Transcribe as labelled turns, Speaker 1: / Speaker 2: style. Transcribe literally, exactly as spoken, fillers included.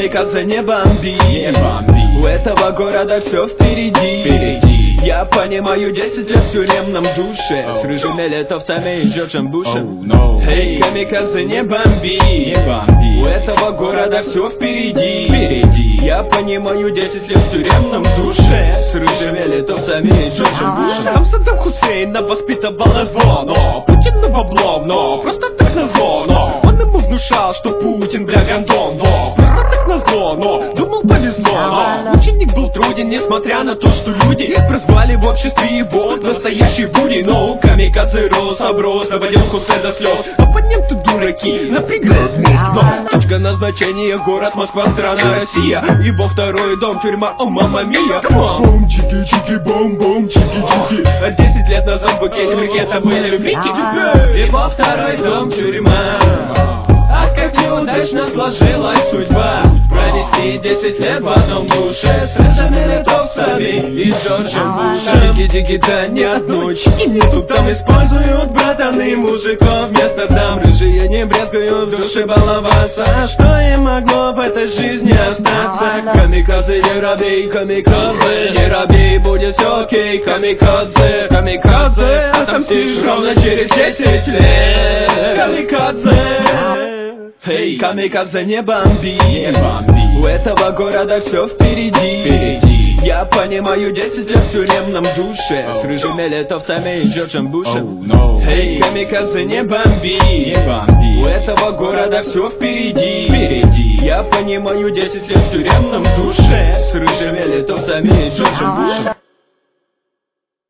Speaker 1: камикадзе, не бомби,
Speaker 2: не бомби.
Speaker 1: У этого города все впереди,
Speaker 2: впереди.
Speaker 1: Я понимаю, десять лет в тюремном душе
Speaker 2: oh.
Speaker 1: С рыжими литовцами и Джорджем Бушем.
Speaker 2: oh, no.
Speaker 1: Эй, камикадзе, не бомби,
Speaker 2: не бомби.
Speaker 1: У этого города все впереди,
Speaker 2: впереди.
Speaker 1: Я понимаю, десять лет в тюремном душе С рыжими литовцами и Джорджем Бушем. Там Саддам Хусейн воспитывал его, но Путин на бабло, но просто так назло, но Он ему внушал, что Путин, бля, гондон, но просто так назло, но думал, повезло, но Ученик был труден, несмотря на то, что люди прозвали в обществе его настоящий бурей. Но камикадзе рос, оброс, доводил Хусе до слез. Оппоненты дураки, напрягает мозг, но точка назначения город Москва, страна Россия. Его второй дом, тюрьма, о мама мия. Бом, чики, чики, бом, бом, чики, чики. А десять лет назад в букете брикета были вики. Его второй дом, тюрьма. А как неудачно сложилась судьба провести десять лет в одном душе с рыжими литовцами и Джорджем Бушем. Чики-чики, да ни одной чики нету. Там используют братаны мужиков вместо дам. Рыжие не брезгуют в душе баловаться. Что им могло в этой жизни остаться? Камикадзе, не робей, камикадзе, не робей, будет все окей. Камикадзе, камикадзе, отомстишь ровно через десять лет. Камикадзе. Эй, камикадзе, не бомби,
Speaker 2: не бомби.
Speaker 1: У этого города все впереди,
Speaker 2: впереди.
Speaker 1: Я понимаю, десять лет в тюремном душе
Speaker 2: oh.
Speaker 1: С рыжими литовцами и Джорджем Бушем.
Speaker 2: oh, no.
Speaker 1: Эй, камикадзе, не бомби,
Speaker 2: не бомби.
Speaker 1: У этого города все впереди,
Speaker 2: впереди.
Speaker 1: Я понимаю, десять лет в тюремном душе С рыжими литовцами и Джорджем Бушем.